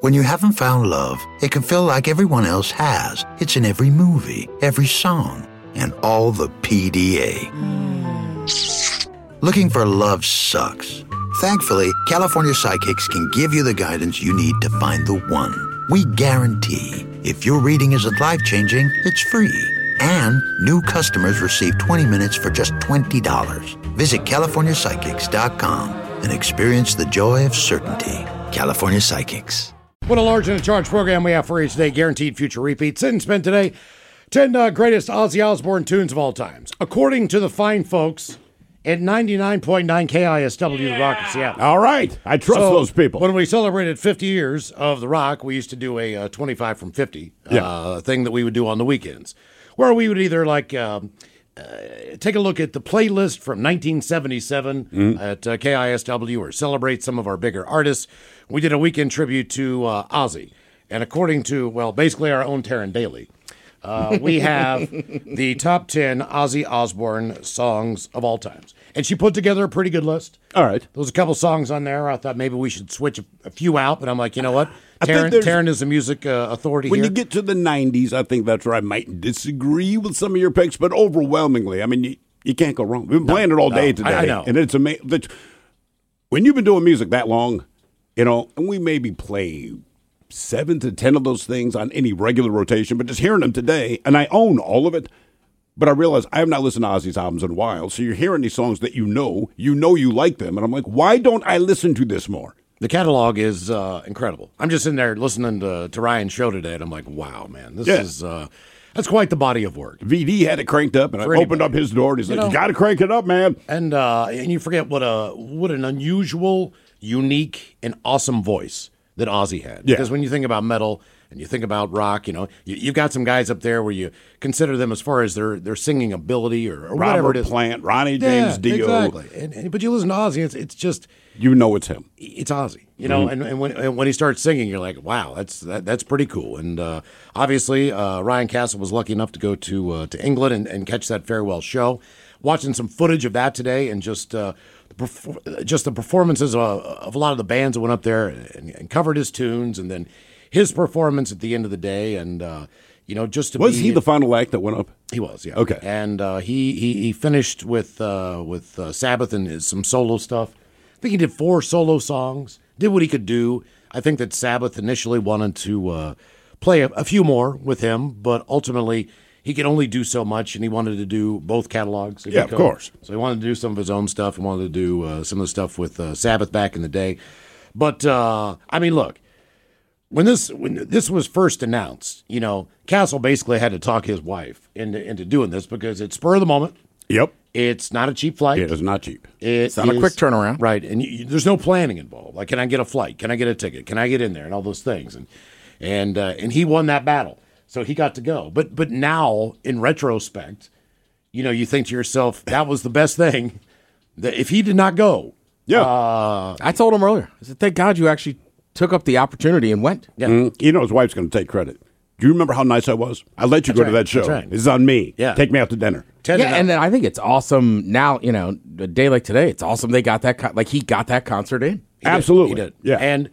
When you haven't found love, it can feel like everyone else has. It's in every movie, every song, and all the PDA. Looking for love sucks. Thankfully, California Psychics can give you the guidance you need to find the one. We guarantee if your reading isn't life-changing, it's free. And new customers receive 20 minutes for just $20. Visit CaliforniaPsychics.com and experience the joy of certainty. California Psychics. What a large and a charge program we have for you today. Guaranteed future repeats. Sit and spin today. 10 greatest Ozzy Osbourne tunes of all times. According to the fine folks at 99.9 KISW, The Rock in Seattle. All right. I trust those people. When we celebrated 50 years of The Rock, we used to do a 25 from 50 thing that we would do on the weekends, where we would either take a look at the playlist from 1977 at KISW or celebrate some of our bigger artists. We did a weekend tribute to Ozzy. And according to, basically our own Taryn Daly, we have the top 10 Ozzy Osbourne songs of all times. And she put together a pretty good list. All right. There was a couple songs on there. I thought maybe we should switch a few out, but I'm like, you know what? Taryn is the music authority when here. you get to the 90s, I think that's where I might disagree with some of your picks, but overwhelmingly, I mean, you can't go wrong. We've been playing it all day today. I know. And it's amazing. When you've been doing music that long, and we maybe play 7 to 10 of those things on any regular rotation, but just hearing them today, and I own all of it, but I realize I have not listened to Ozzy's albums in a while, so you're hearing these songs that you know you like them, and I'm like, why don't I listen to this more? The catalog is incredible. I'm just in there listening to Ryan's show today, and I'm like, wow, man, this is that's quite the body of work. VD had it cranked up, and I opened up his door, and he's like, you got to crank it up, man. And you forget what an unusual, unique, and awesome voice that Ozzy had. Because when you think about metal and you think about rock, you've got some guys up there where you consider them as far as their singing ability or whatever it is. Robert Plant, Ronnie James Dio. Exactly. But you listen to Ozzy, it's just... it's him. It's Ozzy, and when he starts singing, you're like, wow, that's pretty cool. And obviously, Ryan Castle was lucky enough to go to England and catch that farewell show. Watching some footage of that today, and just the performances of a lot of the bands that went up there and covered his tunes, and then his performance at the end of the day, and was he the final act that went up? He was, yeah. Okay, and he finished with Sabbath and some solo stuff. I think he did 4 solo songs, did what he could do. I think that Sabbath initially wanted to play a few more with him, but ultimately he could only do so much, and he wanted to do both catalogs. Yeah, of course. So he wanted to do some of his own stuff and wanted to do some of the stuff with Sabbath back in the day. But, look, when this was first announced, Castle basically had to talk his wife into doing this because it's spur of the moment. Yep. It's not a cheap flight. It is not cheap. It's not a quick turnaround. Right. And there's no planning involved. Like, can I get a flight? Can I get a ticket? Can I get in there? And all those things. And he won that battle. So he got to go. But now, in retrospect, you think to yourself, that was the best thing. That if he did not go. Yeah. I told him earlier. I said, thank God you actually took up the opportunity and went. Yeah. His wife's going to take credit. Do you remember how nice I was? I let you go to that show. That's right. It's on me. Yeah. Take me out to dinner. And then I think it's awesome now, a day like today, it's awesome they got that, he got that concert in. Absolutely. He did. Yeah. And,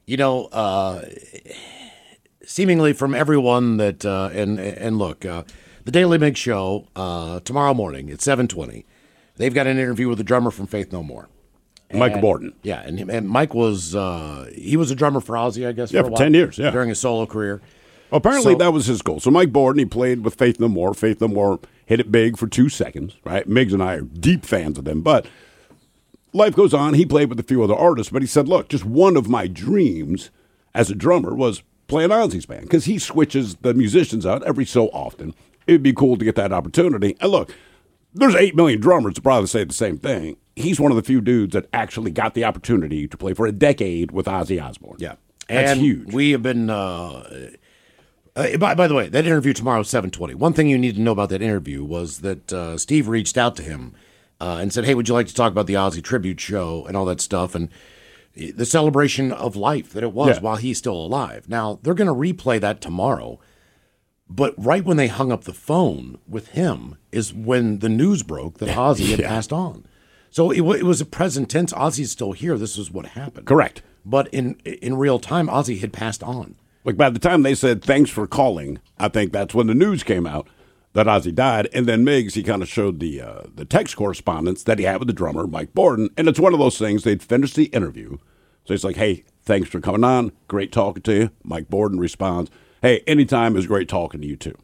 seemingly from everyone that, and look, the Daily Mix Show, tomorrow morning at 7:20, they've got an interview with the drummer from Faith No More. Mike Borden. Yeah, and Mike was, he was a drummer for Ozzy, I guess, for a while. 10 years, during his solo career. Well, apparently that was his goal. So Mike Borden, he played with Faith No More. Faith No More hit it big for 2 seconds, right? Miggs and I are deep fans of them. But life goes on. He played with a few other artists. But he said, look, just one of my dreams as a drummer was playing Ozzy's band because he switches the musicians out every so often. It'd be cool to get that opportunity. And look, there's 8 million drummers to probably say the same thing. He's one of the few dudes that actually got the opportunity to play for a decade with Ozzy Osbourne. Yeah. That's huge. We have been... by the way, that interview tomorrow, 7:20. One thing you need to know about that interview was that Steve reached out to him and said, hey, would you like to talk about the Ozzy tribute show and all that stuff and the celebration of life that it was while he's still alive. Now, they're going to replay that tomorrow, but right when they hung up the phone with him is when the news broke that Ozzy had passed on. So it was a present tense. Ozzy's still here. This is what happened. Correct. but in real time, Ozzy had passed on. Like by the time they said thanks for calling, I think that's when the news came out that Ozzy died. And then Miggs, he kind of showed the text correspondence that he had with the drummer, Mike Borden. And it's one of those things, they'd finished the interview. So he's like, hey, thanks for coming on. Great talking to you. Mike Borden responds, hey, anytime, it was great talking to you too.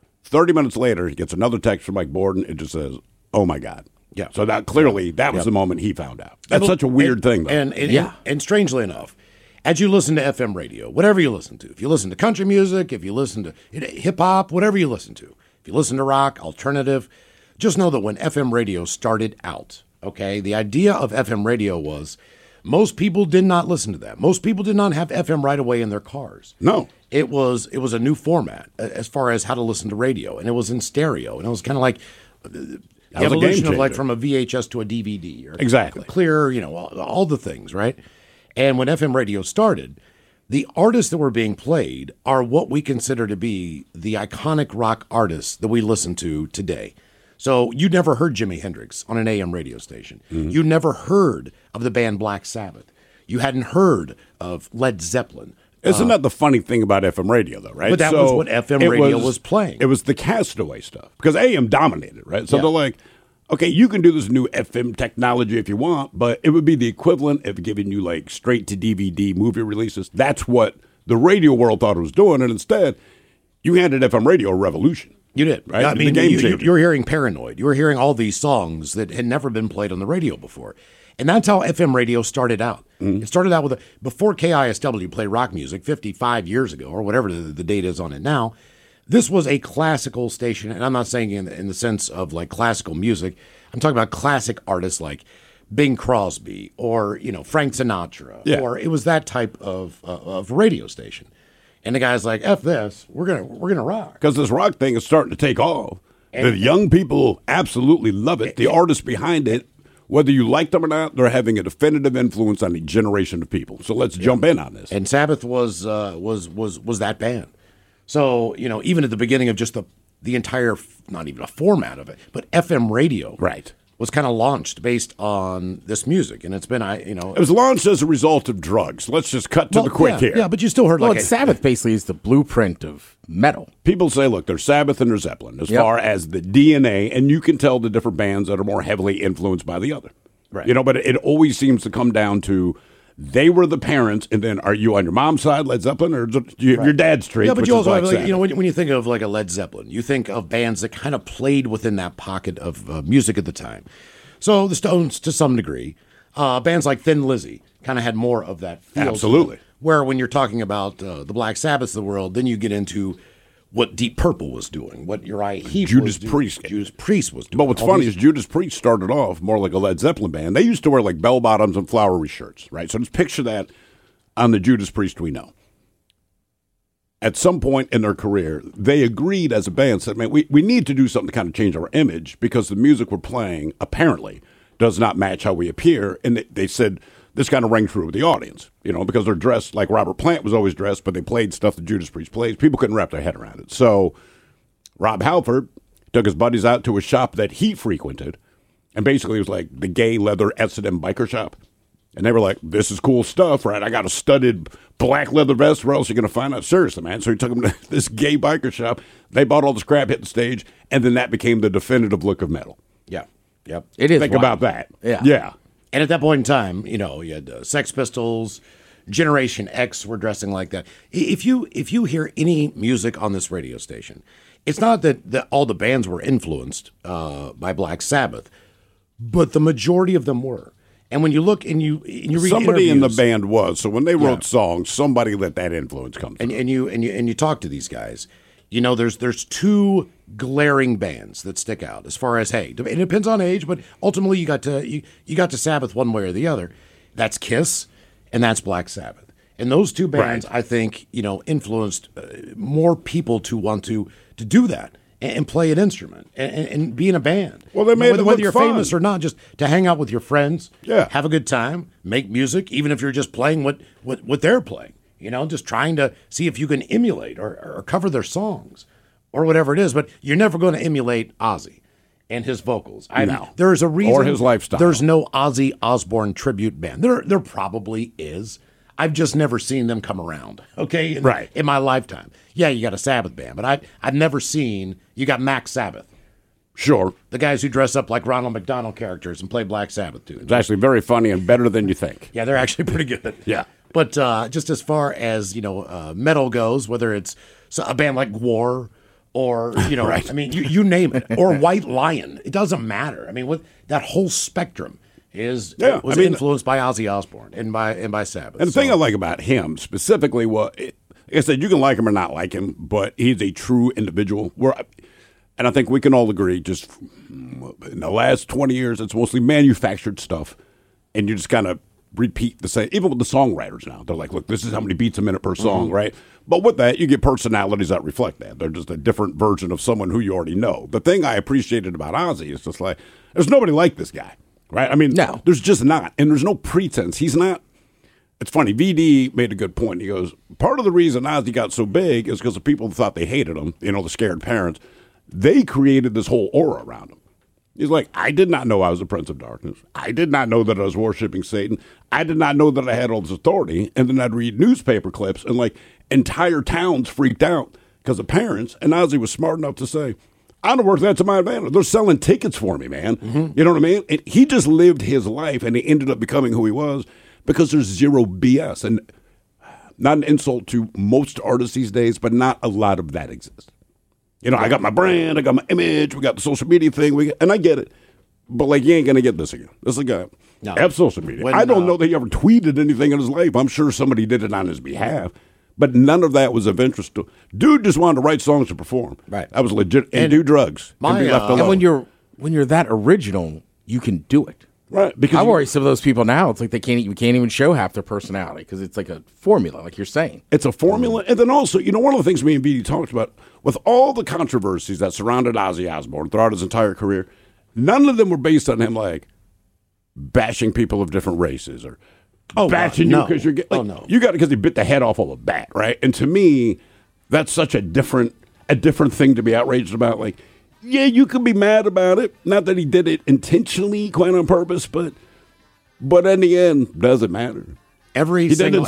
30 minutes later, he gets another text from Mike Borden. It just says, oh my God. Yeah. So that clearly, that was the moment he found out. That's such a weird thing, though. And strangely enough, as you listen to FM radio, whatever you listen to, if you listen to country music, if you listen to hip hop, whatever you listen to, if you listen to rock, alternative, just know that when FM radio started out, okay, the idea of FM radio was most people did not listen to that. Most people did not have FM right away in their cars. No. It was a new format as far as how to listen to radio, and it was in stereo, and it was kind of like the evolution of like from a VHS to a DVD, or exactly clear, all the things, right? And when FM radio started, the artists that were being played are what we consider to be the iconic rock artists that we listen to today. So you never heard Jimi Hendrix on an AM radio station. Mm-hmm. You never heard of the band Black Sabbath. You hadn't heard of Led Zeppelin. Isn't that the funny thing about FM radio, though, right? But that was what FM radio was playing. It was the Castaway stuff, because AM dominated, right? So they're like, okay, you can do this new FM technology if you want, but it would be the equivalent of giving you like straight to DVD movie releases. That's what the radio world thought it was doing, and instead, you handed FM radio a revolution. You did, right? I mean, you were hearing Paranoid. You were hearing all these songs that had never been played on the radio before. And that's how FM radio started out. Mm-hmm. It started out with before KISW played rock music 55 years ago, or whatever the date is on it now. This was a classical station, and I'm not saying in the sense of like classical music. I'm talking about classic artists like Bing Crosby or Frank Sinatra, or it was that type of radio station. And the guy's like, "F this, we're gonna rock." Because this rock thing is starting to take off. The young people absolutely love it. The artists behind it, whether you like them or not, they're having a definitive influence on a generation of people. So let's jump in on this. And Sabbath was that band. So even at the beginning of just the entire, not even a format of it, but FM radio, right, was kind of launched based on this music, and it's been it was launched as a result of drugs. Let's just cut to the quick here. Yeah, but you still heard Sabbath basically is the blueprint of metal. People say, look, there's Sabbath and there's Zeppelin as far as the DNA, and you can tell the different bands that are more heavily influenced by the other. Right. But it always seems to come down to they were the parents, and then are you on your mom's side, Led Zeppelin, or your dad's tree? Yeah, but you also have, when you think of like a Led Zeppelin, you think of bands that kind of played within that pocket of music at the time. So the Stones, to some degree, bands like Thin Lizzy kind of had more of that feel. Absolutely. Where when you're talking about the Black Sabbaths of the world, then you get into what Deep Purple was doing, what Uriah Heep Judas Priest was doing. But what's funny is Judas Priest started off more like a Led Zeppelin band. They used to wear like bell bottoms and flowery shirts, right? So just picture that on the Judas Priest we know. At some point in their career, they agreed as a band, said, man, we need to do something to kind of change our image because the music we're playing apparently does not match how we appear. And they said this kind of rang true with the audience, because they're dressed like Robert Plant was always dressed, but they played stuff that Judas Priest plays. People couldn't wrap their head around it. So Rob Halford took his buddies out to a shop that he frequented, and basically it was like the gay leather S&M biker shop. And they were like, this is cool stuff, right? I got a studded black leather vest. Where else are you going to find out? Seriously, man. So he took them to this gay biker shop. They bought all this crap, hit the stage, and then that became the definitive look of metal. Yeah. Yep. It is. Think wild. about that. Yeah. And at that point in time, you had Sex Pistols, Generation X were dressing like that. If you hear any music on this radio station, it's not that all the bands were influenced by Black Sabbath, but the majority of them were. And when you look and you read somebody in the interviews, band was. So when they wrote songs, somebody let that influence come through. And you talk to these guys, there's two glaring bands that stick out as far as it depends on age, but ultimately you got to Sabbath one way or the other. That's Kiss and that's Black Sabbath. And those two bands, I think, influenced more people to want to do that and play an instrument and be in a band. Well, they made it whether you're fun. famous or not, just to hang out with your friends, Yeah. have a good time, make music, even if you're just playing what they're playing. Just trying to see if you can emulate or cover their songs or whatever it is. But you're never going to emulate Ozzy and his vocals. There is a reason. Or his lifestyle. There's no Ozzy Osbourne tribute band. There probably is. I've just never seen them come around. Okay, Right. in my lifetime. Yeah, you got a Sabbath band, but I've never seen you got Max Sabbath, Sure. the guys who dress up like Ronald McDonald characters and play Black Sabbath tunes. It's actually very funny and better than you think. Yeah, they're actually pretty good. Yeah. But just as far as metal goes, whether it's a band like War or Right. I mean, you name it, or White Lion, it doesn't matter. I mean, that whole spectrum was influenced by Ozzy Osbourne and by Sabbath. And the thing I like about him specifically like I said, you can like him or not like him, but he's a true individual. And I think we can all agree, just in the last 20 years, it's mostly manufactured stuff, and you just kind of repeat the same. Even with the songwriters now, they're like, look, this is how many beats a minute per song, right? But with that, you get personalities that reflect that. They're just a different version of someone who you already know. The thing I appreciated about Ozzy is just like, there's nobody like this guy, right? I mean, No. there's just not. And there's no pretense. He's not. It's funny. VD made a good point. He goes, part of the reason Ozzy got so big is because the people thought they hated him, the scared parents. They created this whole aura around him. He's like, I did not know I was a prince of darkness. I did not know that I was worshiping Satan. I did not know that I had all this authority. And then I'd read newspaper clips, and like entire towns freaked out because of parents. And Ozzy was smart enough to say, I don't work that to my advantage. They're selling tickets for me, man. You know what I mean? And he just lived his life, and he ended up becoming who he was because there's zero BS. And not an insult to most artists these days, but not a lot of that exists. I got my brand, I got my image, we got the social media thing, and I get it. But, like, you ain't going to get this again. This is a guy. No. Have social media. When, I don't know that he ever tweeted anything in his life. I'm sure somebody did it on his behalf. But none of that was of interest to dude just wanted to write songs to perform. Right. That was legit. And do drugs. And be left alone. And when you're that original, you can do it. Right. Because I worry some of those people now. It's like we can't even show half their personality because it's like a formula, like you're saying. It's a formula. And then also, one of the things me and BD talked about, with all the controversies that surrounded Ozzy Osbourne throughout his entire career, none of them were based on him, like, bashing people of different races or bashing you because you're getting, you got it because he bit the head off of a bat, right? And to me, that's such a different thing to be outraged about. Like, yeah, you could be mad about it. Not that he did it intentionally, quite on purpose, but in the end, doesn't matter. Every single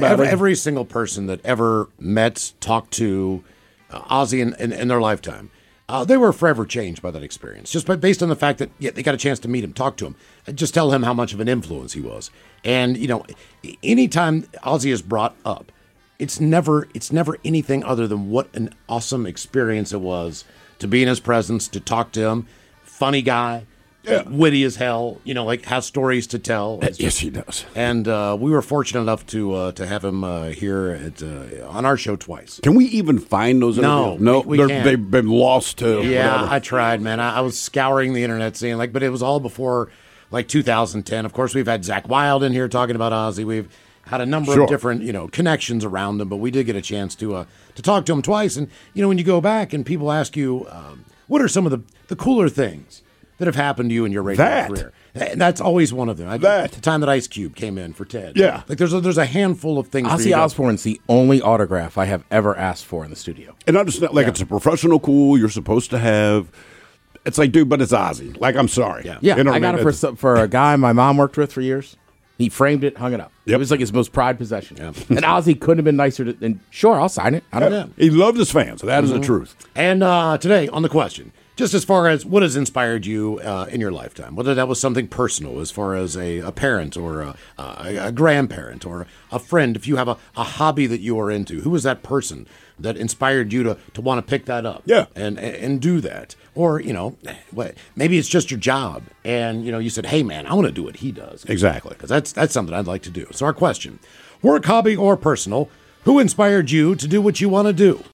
person that ever met, talked to Ozzy in their lifetime, they were forever changed by that experience. Just based on the fact that they got a chance to meet him, talk to him, just tell him how much of an influence he was. And anytime Ozzy is brought up, it's never anything other than what an awesome experience it was to be in his presence, to talk to him. Funny guy. Yeah. Witty as hell, like has stories to tell. Yes, he does. And we were fortunate enough to have him here on our show twice. Can we even find those interviews? No, we can't. They've been lost to. Yeah, whatever. I tried, man. I was scouring the internet, seeing but it was all before 2010. Of course, we've had Zach Wilde in here talking about Ozzy. We've had a number of different connections around him, but we did get a chance to talk to him twice. And when you go back and people ask you, what are some of the cooler things that have happened to you in your radio career? And that's always one of them. The time that Ice Cube came in for Ted. Yeah. There's a handful of things. Ozzy Osbourne's the only autograph I have ever asked for in the studio. And understand, it's a professional cool you're supposed to have. It's like, dude, but it's Ozzy. Like, I'm sorry. Yeah, I got it for a guy my mom worked with for years. He framed it, hung it up. Yep. It was like his most prized possession. Yeah. And Ozzy couldn't have been nicer. And sure, I'll sign it. I don't know. He loved his fans. So that is the truth. And today, on the question, just as far as what has inspired you in your lifetime, whether that was something personal as far as a parent or a grandparent or a friend, if you have a hobby that you are into, who was that person that inspired you to want to pick that up and do that? Or, maybe it's just your job and, you said, hey, man, I want to do what he does. Exactly. Because that's something I'd like to do. So our question, work, hobby, or personal, who inspired you to do what you want to do?